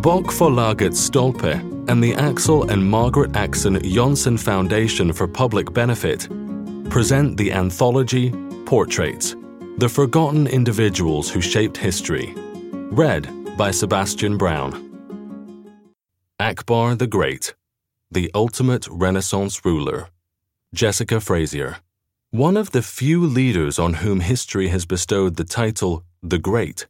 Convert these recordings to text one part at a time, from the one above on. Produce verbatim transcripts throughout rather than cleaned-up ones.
Bokförlaget Stolpe and the Axel and Margaret Axon Jonsson Foundation for Public Benefit present the anthology Portraits, The Forgotten Individuals Who Shaped History, read by Sebastian Brown. Akbar the Great, the Ultimate Renaissance Ruler. Jessica Frazier. One of the few leaders on whom history has bestowed the title the Great,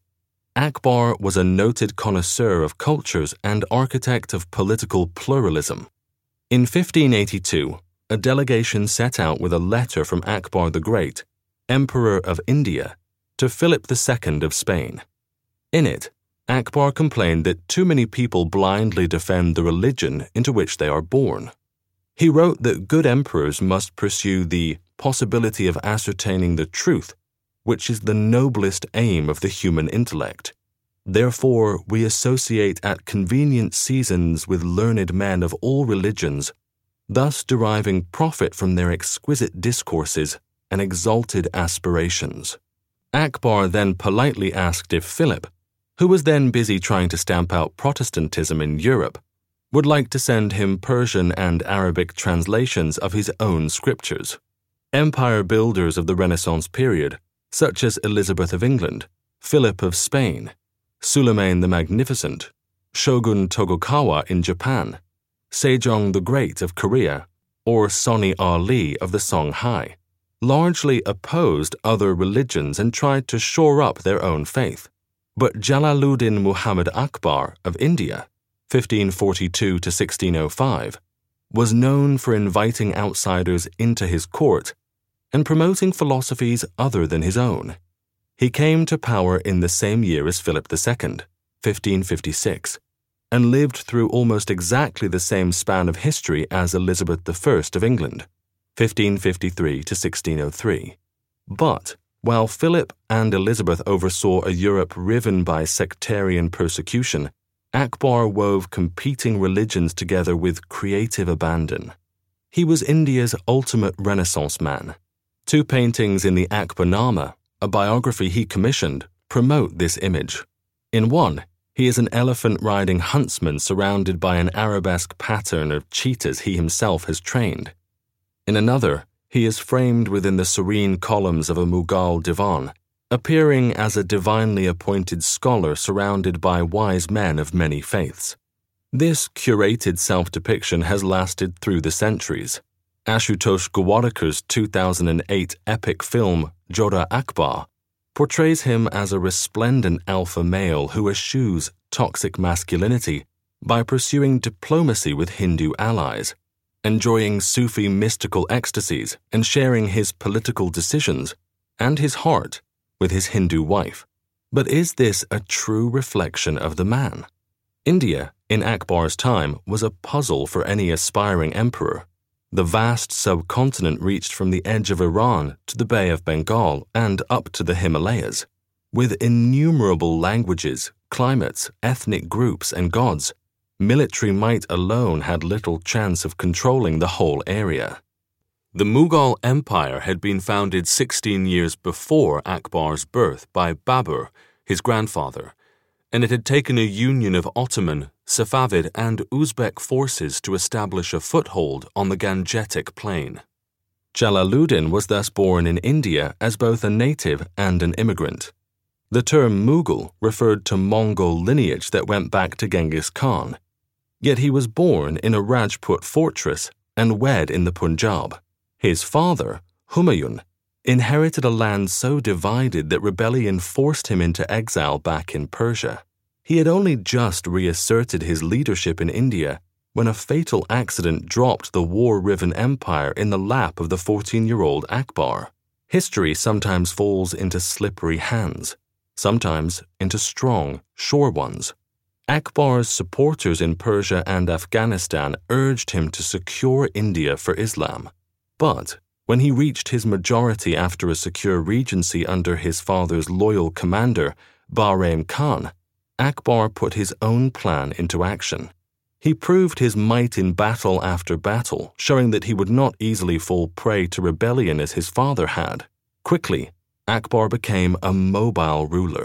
Akbar was a noted connoisseur of cultures and architect of political pluralism. In fifteen eighty-two, a delegation set out with a letter from Akbar the Great, Emperor of India, to Philip the Second of Spain. In it, Akbar complained that too many people blindly defend the religion into which they are born. He wrote that good emperors must pursue the possibility of ascertaining the truth, which is the noblest aim of the human intellect. Therefore, we associate at convenient seasons with learned men of all religions, thus deriving profit from their exquisite discourses and exalted aspirations. Akbar then politely asked if Philip, who was then busy trying to stamp out Protestantism in Europe, would like to send him Persian and Arabic translations of his own scriptures. Empire builders of the Renaissance period, such as Elizabeth of England, Philip of Spain, Suleiman the Magnificent, Shogun Tokugawa in Japan, Sejong the Great of Korea, or Soni Ali of the Songhai, largely opposed other religions and tried to shore up their own faith. But Jalaluddin Muhammad Akbar of India, fifteen forty-two to sixteen oh five, was known for inviting outsiders into his court and promoting philosophies other than his own. He came to power in the same year as Philip the Second, fifteen fifty-six, and lived through almost exactly the same span of history as Elizabeth the First of England, fifteen fifty-three to sixteen oh three. But while Philip and Elizabeth oversaw a Europe riven by sectarian persecution, Akbar wove competing religions together with creative abandon. He was India's ultimate Renaissance man. Two paintings in the Akbarnama, a biography he commissioned, promote this image. In one, he is an elephant-riding huntsman surrounded by an arabesque pattern of cheetahs he himself has trained. In another, he is framed within the serene columns of a Mughal divan, appearing as a divinely appointed scholar surrounded by wise men of many faiths. This curated self-depiction has lasted through the centuries. Ashutosh Gowadakar's two thousand eight epic film, Jodha Akbar, portrays him as a resplendent alpha male who eschews toxic masculinity by pursuing diplomacy with Hindu allies, enjoying Sufi mystical ecstasies and sharing his political decisions and his heart with his Hindu wife. But is this a true reflection of the man? India, in Akbar's time, was a puzzle for any aspiring emperor. The vast subcontinent reached from the edge of Iran to the Bay of Bengal and up to the Himalayas. With innumerable languages, climates, ethnic groups, and gods, military might alone had little chance of controlling the whole area. The Mughal Empire had been founded sixteen years before Akbar's birth by Babur, his grandfather, and it had taken a union of Ottoman, Safavid, and Uzbek forces to establish a foothold on the Gangetic Plain. Jalaluddin was thus born in India as both a native and an immigrant. The term Mughal referred to Mongol lineage that went back to Genghis Khan. Yet he was born in a Rajput fortress and wed in the Punjab. His father, Humayun, inherited a land so divided that rebellion forced him into exile back in Persia. He had only just reasserted his leadership in India when a fatal accident dropped the war-riven empire in the lap of the fourteen-year-old Akbar. History sometimes falls into slippery hands, sometimes into strong, sure ones. Akbar's supporters in Persia and Afghanistan urged him to secure India for Islam. But when he reached his majority after a secure regency under his father's loyal commander, Bahram Khan, Akbar put his own plan into action. He proved his might in battle after battle, showing that he would not easily fall prey to rebellion as his father had. Quickly, Akbar became a mobile ruler.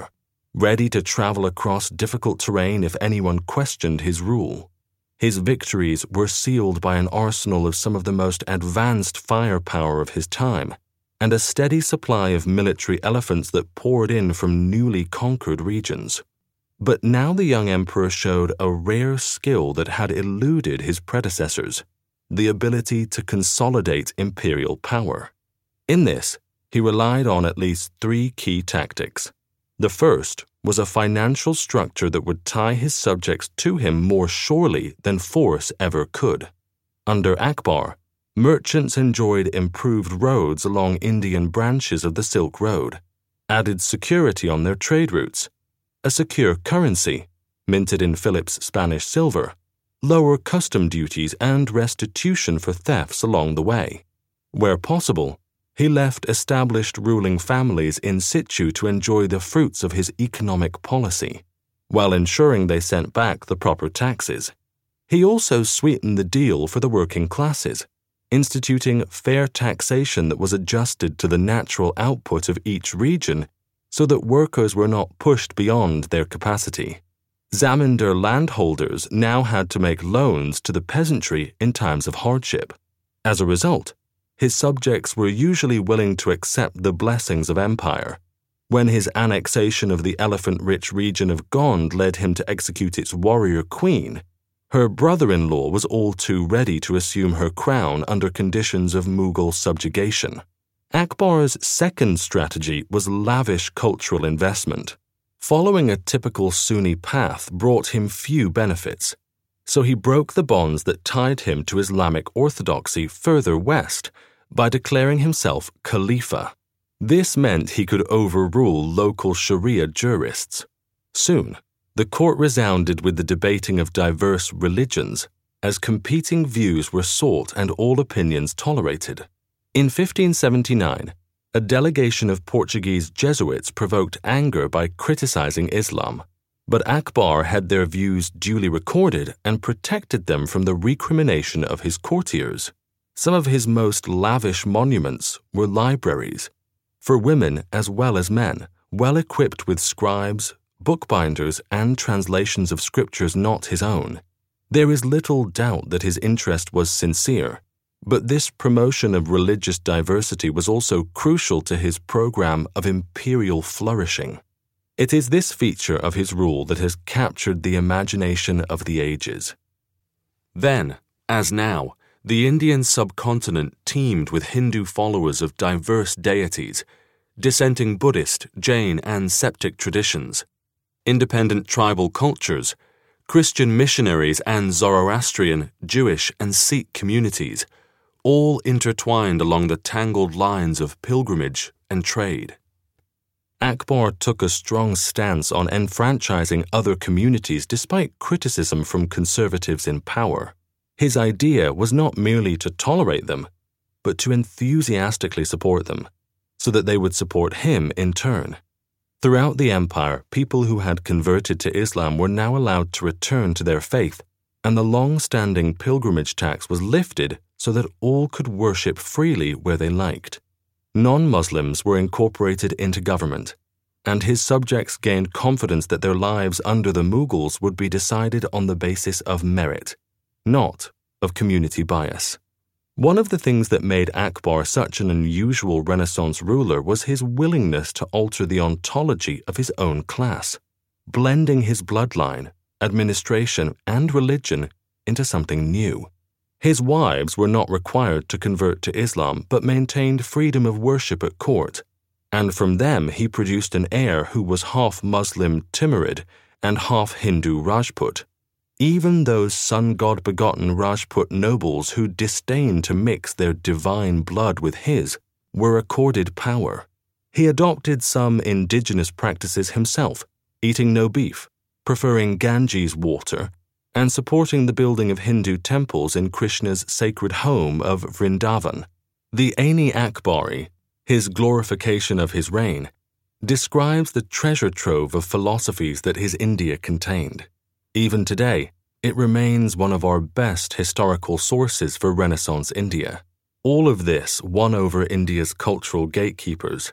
ready to travel across difficult terrain if anyone questioned his rule. His victories were sealed by an arsenal of some of the most advanced firepower of his time, and a steady supply of military elephants that poured in from newly conquered regions. But now the young emperor showed a rare skill that had eluded his predecessors, the ability to consolidate imperial power. In this, he relied on at least three key tactics. The first was a financial structure that would tie his subjects to him more surely than force ever could. Under Akbar, merchants enjoyed improved roads along Indian branches of the Silk Road, added security on their trade routes, a secure currency, minted in Philip's Spanish silver, lower custom duties and restitution for thefts along the way. Where possible, he left established ruling families in situ to enjoy the fruits of his economic policy, while ensuring they sent back the proper taxes. He also sweetened the deal for the working classes, instituting fair taxation that was adjusted to the natural output of each region so that workers were not pushed beyond their capacity. Zamindar landholders now had to make loans to the peasantry in times of hardship. As a result, his subjects were usually willing to accept the blessings of empire. When his annexation of the elephant-rich region of Gond led him to execute its warrior queen, her brother-in-law was all too ready to assume her crown under conditions of Mughal subjugation. Akbar's second strategy was lavish cultural investment. Following a typical Sunni path brought him few benefits, so he broke the bonds that tied him to Islamic orthodoxy further west by declaring himself Khalifa. This meant he could overrule local Sharia jurists. Soon, the court resounded with the debating of diverse religions, as competing views were sought and all opinions tolerated. In fifteen seventy-nine, a delegation of Portuguese Jesuits provoked anger by criticizing Islam, but Akbar had their views duly recorded and protected them from the recrimination of his courtiers. Some of his most lavish monuments were libraries, for women as well as men, well equipped with scribes, bookbinders, and translations of scriptures not his own. There is little doubt that his interest was sincere, but this promotion of religious diversity was also crucial to his program of imperial flourishing. It is this feature of his rule that has captured the imagination of the ages. Then, as now, the Indian subcontinent teemed with Hindu followers of diverse deities, dissenting Buddhist, Jain, and Septic traditions, independent tribal cultures, Christian missionaries, and Zoroastrian, Jewish, and Sikh communities, all intertwined along the tangled lines of pilgrimage and trade. Akbar took a strong stance on enfranchising other communities despite criticism from conservatives in power. His idea was not merely to tolerate them, but to enthusiastically support them, so that they would support him in turn. Throughout the empire, people who had converted to Islam were now allowed to return to their faith, and the long-standing pilgrimage tax was lifted so that all could worship freely where they liked. Non-Muslims were incorporated into government, and his subjects gained confidence that their lives under the Mughals would be decided on the basis of merit, not of community bias. One of the things that made Akbar such an unusual Renaissance ruler was his willingness to alter the ontology of his own class, blending his bloodline, administration, and religion into something new. His wives were not required to convert to Islam but maintained freedom of worship at court, and from them he produced an heir who was half Muslim Timurid and half Hindu Rajput. Even those sun-god-begotten Rajput nobles who disdained to mix their divine blood with his were accorded power. He adopted some indigenous practices himself, eating no beef, preferring Ganges water, and supporting the building of Hindu temples in Krishna's sacred home of Vrindavan. The Aini Akbari, his glorification of his reign, describes the treasure trove of philosophies that his India contained. Even today, it remains one of our best historical sources for Renaissance India. All of this won over India's cultural gatekeepers,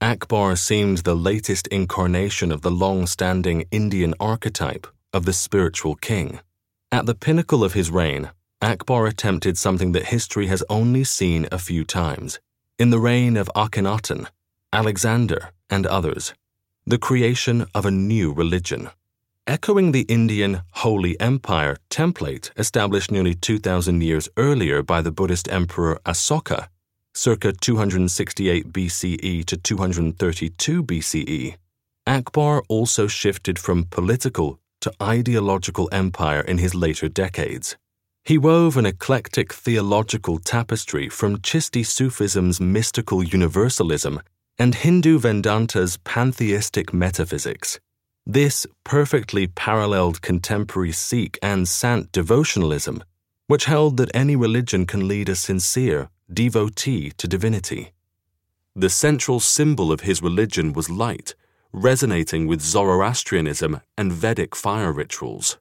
Akbar seemed the latest incarnation of the long-standing Indian archetype of the spiritual king. At the pinnacle of his reign, Akbar attempted something that history has only seen a few times, in the reign of Akhenaten, Alexander, and others, the creation of a new religion. Echoing the Indian Holy Empire template established nearly two thousand years earlier by the Buddhist Emperor Asoka, circa two hundred sixty-eight B C E to two hundred thirty-two B C E, Akbar also shifted from political to ideological empire in his later decades. He wove an eclectic theological tapestry from Chishti Sufism's mystical universalism and Hindu Vedanta's pantheistic metaphysics. This perfectly paralleled contemporary Sikh and Sant devotionalism, which held that any religion can lead a sincere devotee to divinity. The central symbol of his religion was light, resonating with Zoroastrianism and Vedic fire rituals.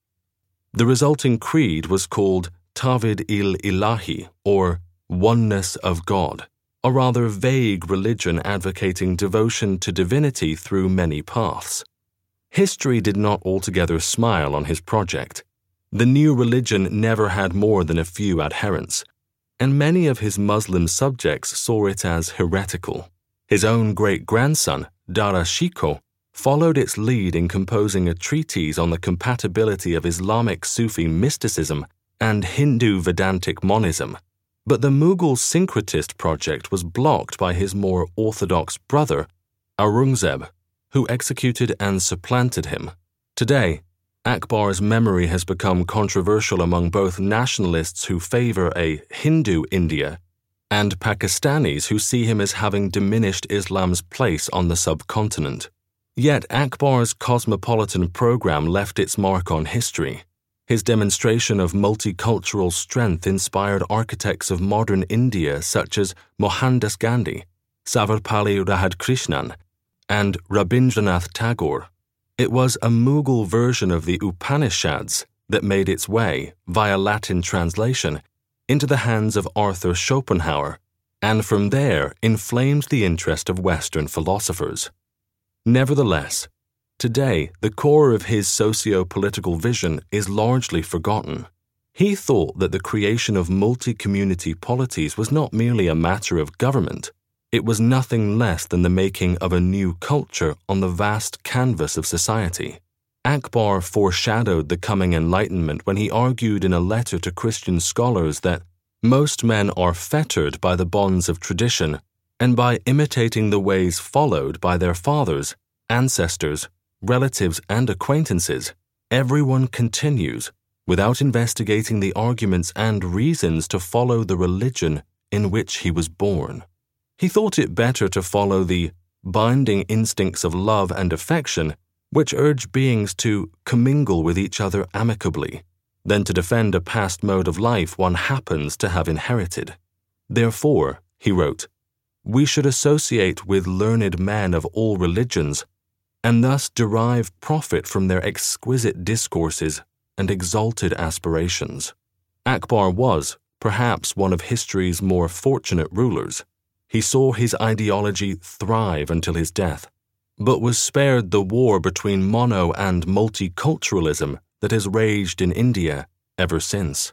The resulting creed was called Tawhid-il-Ilahi, or Oneness of God, a rather vague religion advocating devotion to divinity through many paths. History did not altogether smile on his project. The new religion never had more than a few adherents, and many of his Muslim subjects saw it as heretical. His own great-grandson, Dara Shikoh, followed its lead in composing a treatise on the compatibility of Islamic Sufi mysticism and Hindu Vedantic monism, but the Mughal syncretist project was blocked by his more orthodox brother, Aurangzeb, who executed and supplanted him. Today, Akbar's memory has become controversial among both nationalists who favor a Hindu India and Pakistanis who see him as having diminished Islam's place on the subcontinent. Yet Akbar's cosmopolitan program left its mark on history. His demonstration of multicultural strength inspired architects of modern India such as Mohandas Gandhi, Sarvepalli Radhakrishnan, and Rabindranath Tagore. It was a Mughal version of the Upanishads that made its way, via Latin translation, into the hands of Arthur Schopenhauer, and from there inflamed the interest of Western philosophers. Nevertheless, today the core of his socio-political vision is largely forgotten. He thought that the creation of multi-community polities was not merely a matter of government. It was nothing less than the making of a new culture on the vast canvas of society. Akbar foreshadowed the coming Enlightenment when he argued in a letter to Christian scholars that most men are fettered by the bonds of tradition, and by imitating the ways followed by their fathers, ancestors, relatives, and acquaintances, everyone continues, without investigating the arguments and reasons, to follow the religion in which he was born. He thought it better to follow the binding instincts of love and affection, which urge beings to commingle with each other amicably, than to defend a past mode of life one happens to have inherited. Therefore, he wrote, we should associate with learned men of all religions, and thus derive profit from their exquisite discourses and exalted aspirations. Akbar was, perhaps, one of history's more fortunate rulers. He saw his ideology thrive until his death, but was spared the war between mono and multiculturalism that has raged in India ever since.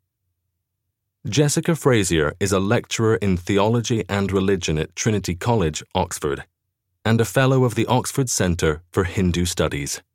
Jessica Frazier is a lecturer in theology and religion at Trinity College, Oxford, and a fellow of the Oxford Centre for Hindu Studies.